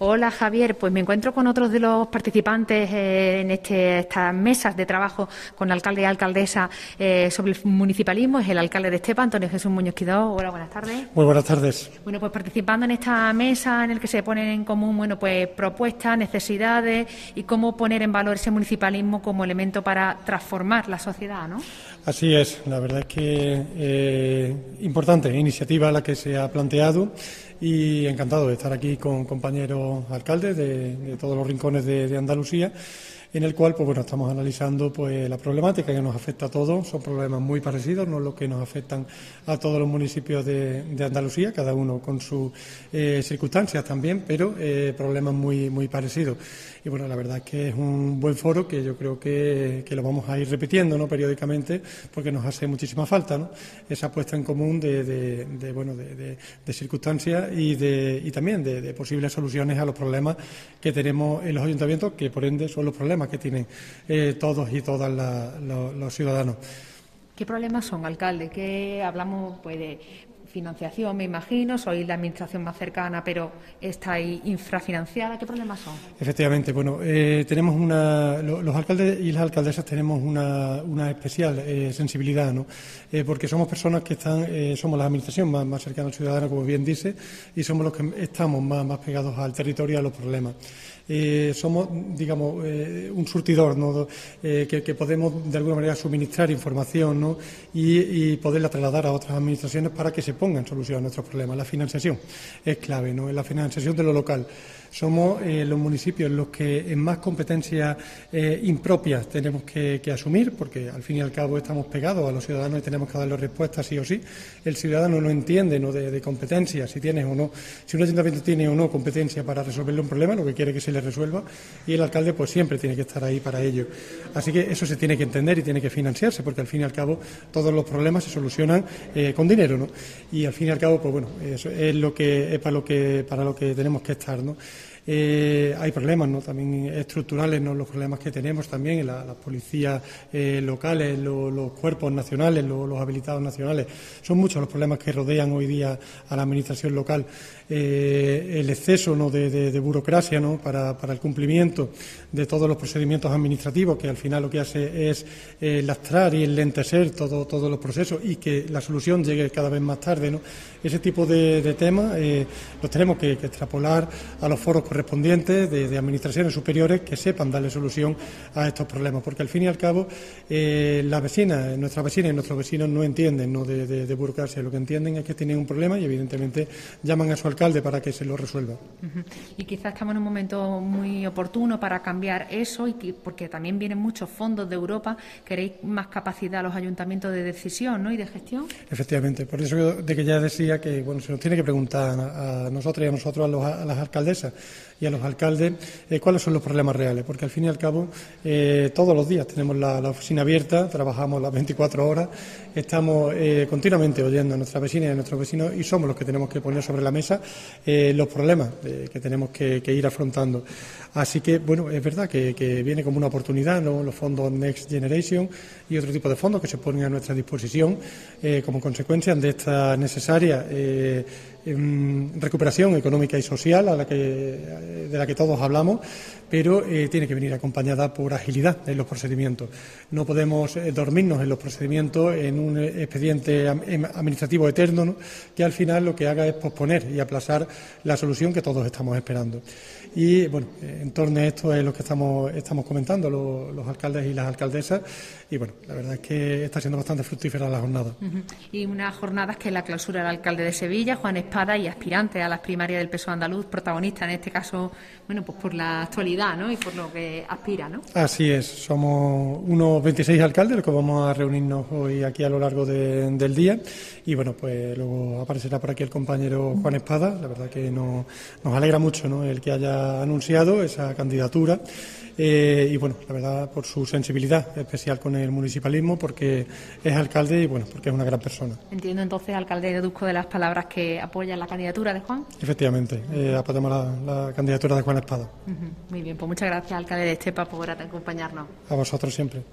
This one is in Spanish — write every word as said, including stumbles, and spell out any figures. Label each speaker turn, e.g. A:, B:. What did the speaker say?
A: Hola Javier, pues me encuentro con otros de los participantes eh, en este, estas mesas de trabajo con alcalde y alcaldesa eh, sobre el municipalismo. Es el alcalde de Estepa, Antonio Jesús Muñoz Quidó. Hola, buenas tardes.
B: Muy buenas tardes.
A: Bueno, pues participando en esta mesa en el que se ponen en común, bueno, pues propuestas, necesidades y cómo poner en valor ese municipalismo como elemento para transformar la sociedad, ¿no?
B: Así es, la verdad es que eh, importante iniciativa la que se ha planteado y encantado de estar aquí con compañeros alcaldes de, de todos los rincones de, de Andalucía, en el cual pues bueno estamos analizando pues la problemática que nos afecta a todos. Son problemas muy parecidos, no los que nos afectan a todos los municipios de, de Andalucía, cada uno con sus eh, circunstancias también, pero eh, problemas muy muy parecidos. Y bueno, la verdad es que es un buen foro que yo creo que, que lo vamos a ir repitiendo, ¿no?, periódicamente, porque nos hace muchísima falta, ¿no?, esa puesta en común de, de, de bueno de, de, de circunstancias y de y también de, de posibles soluciones a los problemas que tenemos en los ayuntamientos, que por ende son los problemas que tienen eh, todos y todas la, los, los ciudadanos.
A: ¿Qué problemas son, alcalde? ¿Qué hablamos pues de financiación, me imagino? Sois la administración más cercana, pero estáis infrafinanciada. ¿Qué problemas son?
B: Efectivamente, bueno, eh, tenemos una, los alcaldes y las alcaldesas tenemos una, una especial eh, sensibilidad, ¿no? Eh, porque somos personas que están, eh, somos la administración más, más cercana al ciudadano, como bien dice, y somos los que estamos más, más pegados al territorio y a los problemas. Eh, somos, digamos, eh, un surtidor, ¿no?, eh, que, que podemos de alguna manera suministrar información, ¿no?, y, y poderla trasladar a otras administraciones para que se pongan solución a nuestros problemas. La financiación es clave, ¿no?, la financiación de lo local. Somos eh, los municipios los que en más competencias eh, impropias tenemos que, que asumir, porque al fin y al cabo estamos pegados a los ciudadanos y tenemos que darles respuestas sí o sí. El ciudadano no entiende, ¿no?, de, de competencias, si tienes o no, si un ayuntamiento tiene o no competencia para resolverle un problema, lo que quiere que se le resuelva, y el alcalde pues siempre tiene que estar ahí para ello. Así que eso se tiene que entender y tiene que financiarse, porque al fin y al cabo todos los problemas se solucionan eh, con dinero, ¿no? Y al fin y al cabo, pues bueno, eso es lo que es para lo que para lo que tenemos que estar, ¿no? Eh, hay problemas, ¿no?, también estructurales, ¿no?, los problemas que tenemos también en la, las policías eh, locales, lo, los cuerpos nacionales, lo, los habilitados nacionales. Son muchos los problemas que rodean hoy día a la administración local. Eh, el exceso, ¿no?, de, de, de burocracia, ¿no?, para, para el cumplimiento de todos los procedimientos administrativos, que al final lo que hace es eh, lastrar y enlentecer todo, todos los procesos y que la solución llegue cada vez más tarde, ¿no? Ese tipo de, de temas eh, los tenemos que, que extrapolar a los foros correspondientes de, de administraciones superiores que sepan darle solución a estos problemas, porque al fin y al cabo eh, las vecinas, nuestras vecinas y nuestros vecinos no entienden, ¿no?, de, de, de burocracia. Lo que entienden es que tienen un problema y evidentemente llaman a su alcalde para que se lo resuelva.
A: Uh-huh. Y quizás estamos en un momento muy oportuno para cambiar eso, y que, porque también vienen muchos fondos de Europa. Queréis más capacidad a los ayuntamientos de decisión, ¿no?, y de gestión.
B: Efectivamente, por eso de que ya decía que bueno, se nos tiene que preguntar a, a nosotros y a nosotros, a, los, a las alcaldesas y a los alcaldes, eh, cuáles son los problemas reales, porque al fin y al cabo eh, todos los días tenemos la, la oficina abierta, trabajamos las veinticuatro horas, estamos eh, continuamente oyendo a nuestras vecinas y a nuestros vecinos y somos los que tenemos que poner sobre la mesa eh, los problemas eh, que tenemos que, que ir afrontando. Así que, bueno, es verdad que, que viene como una oportunidad, ¿no?, los fondos Next Generation y otro tipo de fondos que se ponen a nuestra disposición eh, como consecuencia de esta necesaria eh, recuperación económica y social a la que, de la que todos hablamos, pero eh, tiene que venir acompañada por agilidad en los procedimientos. No podemos eh, dormirnos en los procedimientos en un expediente administrativo eterno, ¿no?, que al final lo que haga es posponer y aplazar la solución que todos estamos esperando. Y bueno, en torno a esto es lo que estamos, estamos comentando los, los alcaldes y las alcaldesas, y bueno, la verdad es que está siendo bastante fructífera la jornada.
A: Uh-huh. Y unas jornadas que la clausura del alcalde de Sevilla, Juan Espada, y aspirante a las primarias del P S O E andaluz, protagonista en este caso, bueno, pues por la actualidad, ¿no?, y por lo que aspira, ¿no?
B: Así es, somos unos veintiséis alcaldes los que vamos a reunirnos hoy aquí a lo largo de, del día, y bueno, pues luego aparecerá por aquí el compañero Juan Espada. La verdad que nos, nos alegra mucho, ¿no?, el que haya anunciado esa candidatura. Eh, y bueno, la verdad, por su sensibilidad especial con el municipalismo, porque es alcalde y bueno, porque es una gran persona.
A: Entiendo entonces, alcalde, deduzco de las palabras que apoyan la candidatura de Juan.
B: Efectivamente, eh, apoyamos la, la candidatura de Juan Espada.
A: Uh-huh. Muy bien, pues muchas gracias, alcalde de Estepa, por acompañarnos.
B: A vosotros siempre.